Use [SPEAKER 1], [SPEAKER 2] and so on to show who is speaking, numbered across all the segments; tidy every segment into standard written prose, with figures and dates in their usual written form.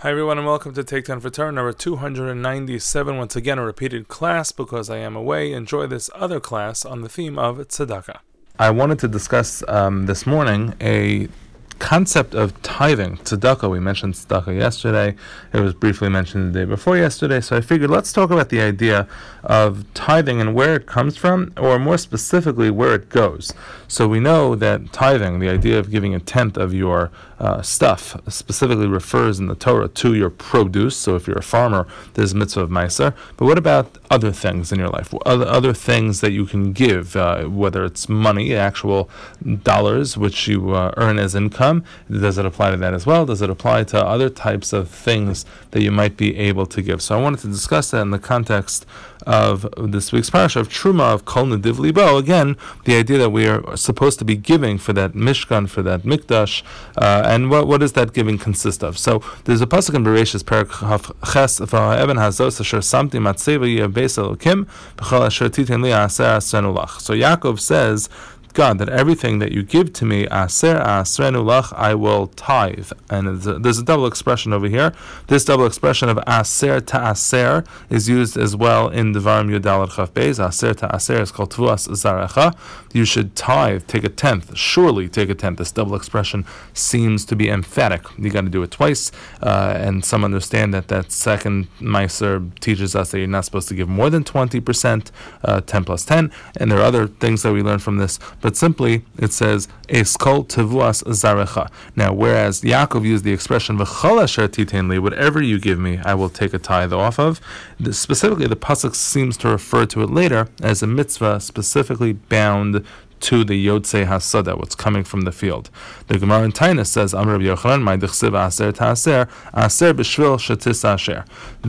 [SPEAKER 1] Hi everyone and welcome to Take 10 for Torah number 297. Once again a repeated class because I am away. Enjoy this other class on the theme of tzedakah. I wanted to discuss this morning a concept of tithing, tzedakah. We mentioned tzedakah yesterday. It was briefly mentioned the day before yesterday. So I figured let's talk about the idea of tithing and where it comes from, or more specifically where it goes. So we know that tithing, the idea of giving a tenth of your stuff, specifically refers in the Torah to your produce. So if you're a farmer, there's mitzvah of meiser. But what about other things in your life? Other things that you can give, whether it's money, actual dollars, which you earn as income. Does it apply to that as well? Does it apply to other types of things that you might be able to give? So I wanted to discuss that in the context of this week's parasha of Truma of Kol Nediv Libo. Again, the idea that we are supposed to be giving for that Mishkan, for that Mikdash, and what does that giving consist of? So there's a pasuk in Bereshis Perek Ches V'ha'eben Hazos Asher Samti Matzeva Yeh Beis Elokim B'chol Asher Titen Li Aser Asrenu Lach. So Yaakov says, God, that everything that you give to me, aser asrenu lach, I will tithe. And there's a double expression over here. This double expression of aser to aser is used as well in Devarim Yudalad Chaf Beis. Aser to aser is called tvuas zarecha. You should tithe, take a tenth, surely take a tenth. This double expression seems to be emphatic. You got to do it twice, and some understand that second meiser teaches us that you're not supposed to give more than 20%, 10 plus 10, and there are other things that we learn from this. But simply, it says, Eskol tevuas zarecha. Now, whereas Yaakov used the expression, V'chol asher titen li, whatever you give me, I will take a tithe off of. Specifically, the pasuk seems to refer to it later as a mitzvah specifically bound to the Yotzei Hasada, what's coming from the field. The Gemara in Tainus says, Amar Rabbi Yochanan, my dichsiv aser ta'aser, aser b'shvil shetis asher.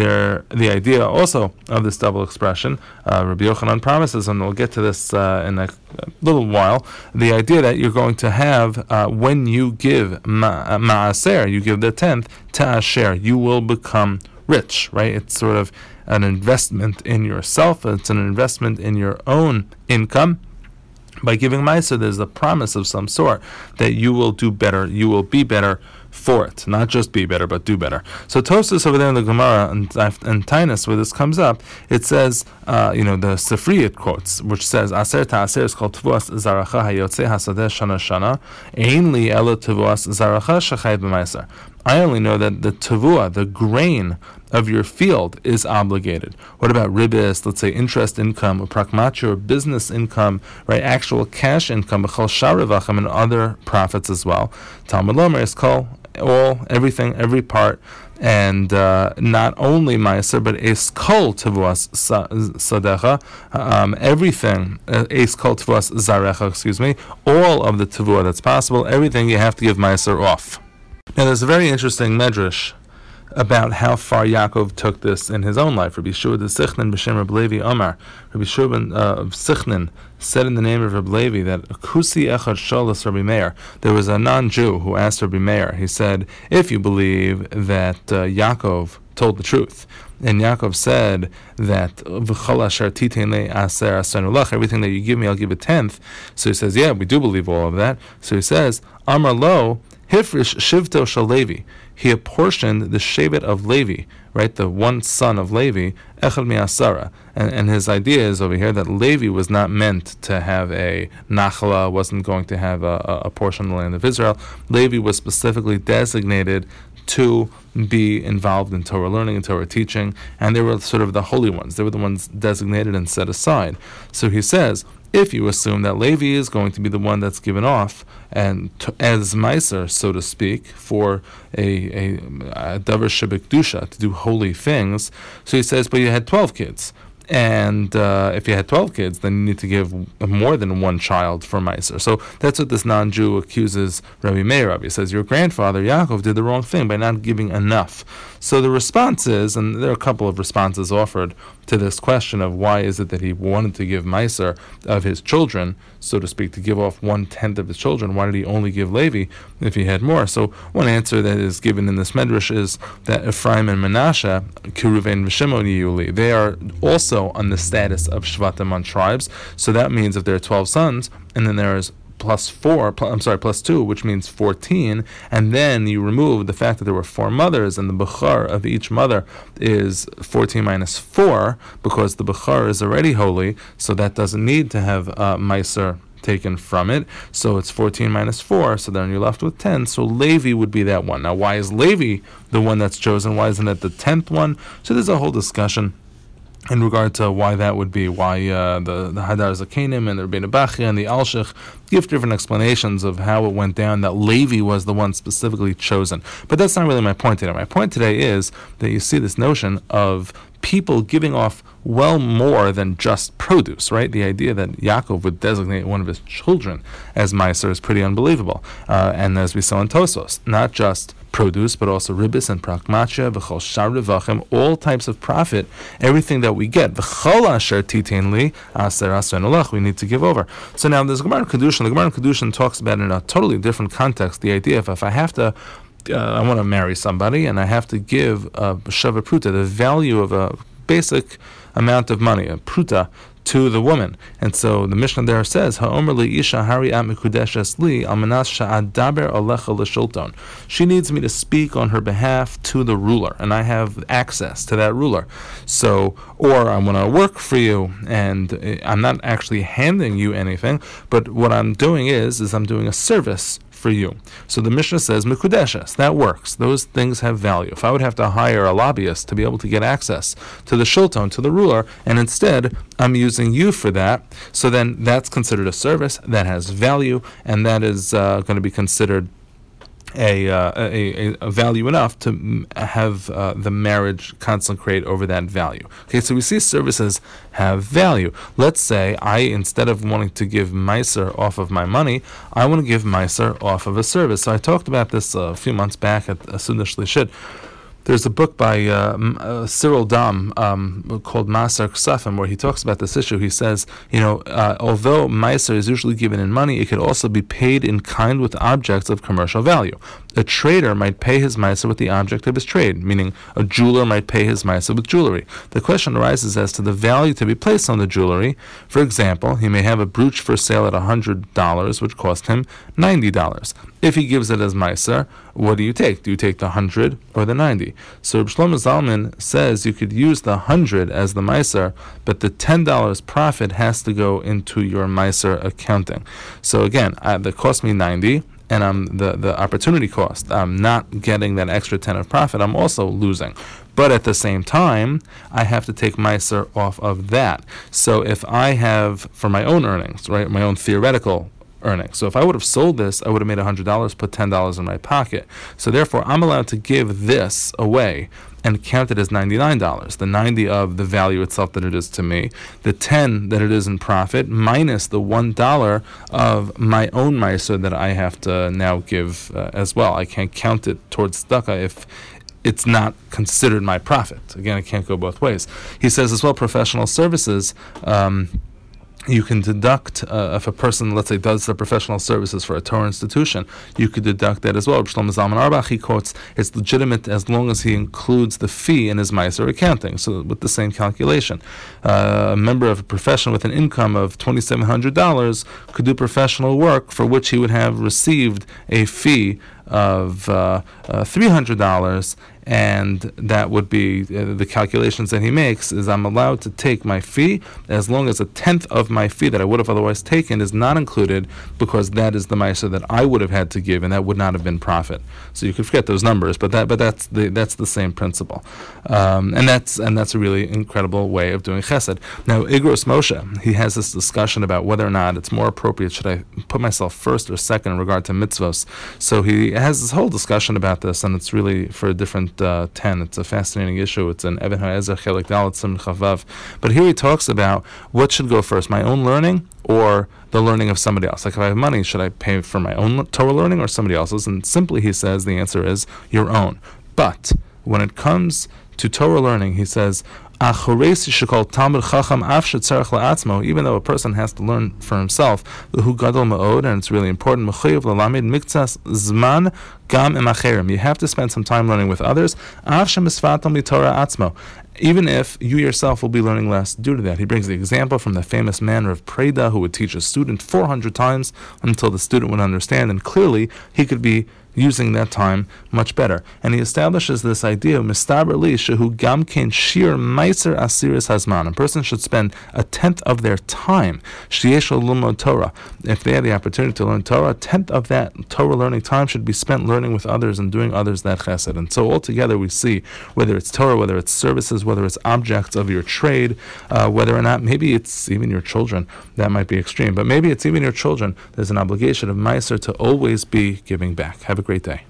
[SPEAKER 1] The idea also of this double expression, Rabbi Yochanan promises, and we'll get to this in a little while, the idea that you're going to have, when you give ma'aser, you give the tenth, ta'asher, you will become rich, right? It's sort of an investment in yourself, it's an investment in your own income. By giving meiser, there's a promise of some sort that you will do better, you will be better for it. Not just be better, but do better. So Tosfos over there in the Gemara and Tainus, where this comes up, it says, the Sifriyat quotes, which says, Aser ta'aser is called Tvuas Zaracha Hayotzei Hasadeh Shana Shana, Ein li elo Tvuas Zaracha Shachai b'meiser. I only know that the tavua, the grain of your field, is obligated. What about ribis, let's say interest income, or prakmatio, or business income, right? Actual cash income, b'chol sharevachim, and other profits as well. Talmud Lomer is called everything, every part, and not only meiser, but eskol tevuas sadecha, everything, eskol tevuas zarecha, all of the tavua that's possible, everything you have to give meiser off. Now, there's a very interesting medrash about how far Yaakov took this in his own life. Rabbi Shua de Sichnin b'shem Reb Levi Omar. Rabbi Shua of Sichnin said in the name of Reb Levi that Kusi echad sholas Rabbi Meir. There was a non-Jew who asked Rabbi Meir. He said, if you believe that Yaakov told the truth, and Yaakov said that V'chol asher titen li aser asrenu lach, everything that you give me, I'll give a tenth. So he says, yeah, we do believe all of that. So he says, Amar lo Hifrish Shivto Shal Levi. He apportioned the Shevet of Levi, right, the one son of Levi, Echad Mi'asara. And his idea is over here that Levi was not meant to have a Nachla, wasn't going to have a portion of the land of Israel. Levi was specifically designated to be involved in Torah learning and Torah teaching, and they were sort of the holy ones. They were the ones designated and set aside. So he says, if you assume that Levi is going to be the one that's given off, and as meiser, so to speak, for a davar shebekdusha, to do holy things, so he says, but you had 12 kids. And if you had 12 kids, then you need to give more than one child for meiser. So that's what this non-Jew accuses Rabbi Meir of. He says, your grandfather, Yaakov, did the wrong thing by not giving enough. So the response is, and there are a couple of responses offered to this question of why is it that he wanted to give meiser of his children, so to speak, to give off 1/10 of his children. Why did he only give Levi if he had more? So one answer that is given in this medrash is that Ephraim and Menashe, Kiruven v'Shimon Yuli, they are also on the status of Shvatim on tribes. So that means if there are 12 sons, and then there is plus 2, which means 14, and then you remove the fact that there were 4 mothers, and the Bechor of each mother is 14 minus 4, because the Bechor is already holy, so that doesn't need to have Meiser taken from it. So it's 14 minus 4, so then you're left with 10. So Levi would be that one. Now, why is Levi the one that's chosen? Why isn't it the 10th one? So there's a whole discussion in regard to why that would be, why the Hadar Zakenim and the Rebbeinu Bachya and the Alshich give different explanations of how it went down, that Levi was the one specifically chosen. But that's not really my point today. My point today is that you see this notion of people giving off well more than just produce, right? The idea that Yaakov would designate one of his children as Meiser is pretty unbelievable. And as we saw in Tosfos, not just produce, but also ribis and prakmatia, v'chol shar revachim, all types of profit, everything that we get, v'chol asher titain li, aser aser nolach, we need to give over. So now there's Gemara in Kedushin. The Gemara in Kedushin talks about it in a totally different context, the idea of if I have to, I want to marry somebody, and I have to give a shava pruta, the value of a basic amount of money, a pruta, to the woman. And so the Mishnah there says, Ha'omer li isha hari at mikudeshes li almanas sha'adaber alecha l'shulton. She needs me to speak on her behalf to the ruler, and I have access to that ruler. So, or I want to work for you, and I'm not actually handing you anything, but what I'm doing is I'm doing a service for you. So the Mishnah says, Mikudeshes, that works. Those things have value. If I would have to hire a lobbyist to be able to get access to the shulton, to the ruler, and instead I'm using you for that, so then that's considered a service that has value, and that is going to be considered a value enough to have the marriage consecrate over that value. Okay, so we see services have value. Let's say instead of wanting to give Meiser off of my money, I want to give Meiser off of a service. So I talked about this a few months back at Suda Shlishit. There's a book by Cyril Dam called Maser Ksafim, where he talks about this issue. He says, although Meiser is usually given in money, it could also be paid in kind with objects of commercial value. A trader might pay his Meiser with the object of his trade, meaning a jeweler might pay his Meiser with jewelry. The question arises as to the value to be placed on the jewelry. For example, he may have a brooch for sale at $100, which cost him $90. If he gives it as Meiser, what do you take? Do you take the 100 or the 90? So Reb Shlomo Zalman says you could use the 100 as the Meiser, but the $10 profit has to go into your Meiser accounting. So again, that cost me 90, and I'm the opportunity cost. I'm not getting that extra 10 of profit. I'm also losing. But at the same time, I have to take Meiser off of that. So if I have, for my own earnings, right, my own theoretical earnings. So if I would have sold this, I would have made $100, put $10 in my pocket. So therefore, I'm allowed to give this away and count it as $99. The 90 of the value itself that it is to me, the 10 that it is in profit, minus the $1 of my own Meiser that I have to now give as well. I can't count it towards tzedakah if it's not considered my profit. Again, it can't go both ways. He says as well, professional services, you can deduct, if a person, let's say, does the professional services for a Torah institution, you could deduct that as well. Shlomo Zalman Auerbach, he quotes, it's legitimate as long as he includes the fee in his Meiser accounting, so with the same calculation. A member of a profession with an income of $2,700 could do professional work for which he would have received a fee of $300, and that would be the calculations that he makes is I'm allowed to take my fee as long as a tenth of my fee that I would have otherwise taken is not included, because that is the Meiser that I would have had to give, and that would not have been profit. So you could forget those numbers, but that's the same principle, and that's a really incredible way of doing Chesed. Now Igros Moshe, he has this discussion about whether or not it's more appropriate, should I put myself first or second in regard to mitzvos. So he has this whole discussion about this, and it's really for a different 10. It's a fascinating issue. It's an Even HaEzer Chelik Dalet Sim Chavav. But here he talks about what should go first, my own learning or the learning of somebody else. Like if I have money, should I pay for my own Torah learning or somebody else's? And simply he says the answer is your own. But when it comes to Torah learning, he says, even though a person has to learn for himself, and it's really important, gam im acherim. You have to spend some time learning with others. Av shemisvatam mitorah atzmo. Even if you yourself will be learning less due to that. He brings the example from the famous man of Preda, who would teach a student 400 times until the student would understand, and clearly he could be using that time much better. And he establishes this idea of mistaber li shehu gam ken shir meiser asiris hazman. A person should spend a tenth of their time sheyesh l'lumod Torah. If they had the opportunity to learn Torah, a tenth of that Torah learning time should be spent learning with others and doing others that chesed. And so altogether we see, whether it's Torah, whether it's services, whether it's objects of your trade, whether or not maybe it's even your children, that might be extreme, but maybe it's even your children, there's an obligation of meiser to always be giving back. Have a great day.